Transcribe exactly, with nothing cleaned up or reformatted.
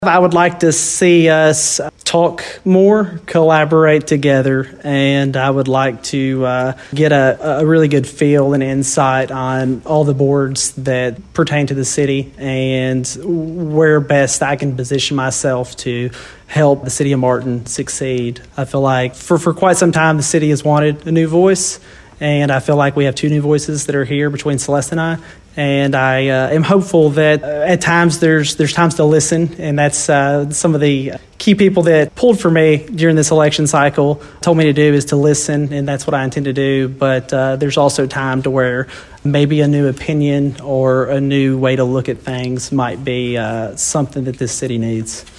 I would like to see us talk more, collaborate together, and I would like to uh, get a, a really good feel and insight on all the boards that pertain to the city and where best I can position myself to help the city of Martin succeed. I feel like for, for quite some time the city has wanted a new voice, and I feel like we have two new voices that are here between Celeste and I. And I uh, am hopeful that uh, at times there's there's times to listen, and that's uh, some of the key people that pulled for me during this election cycle told me to do is to listen, and that's what I intend to do. But uh, there's also time to where maybe a new opinion or a new way to look at things might be uh, something that this city needs.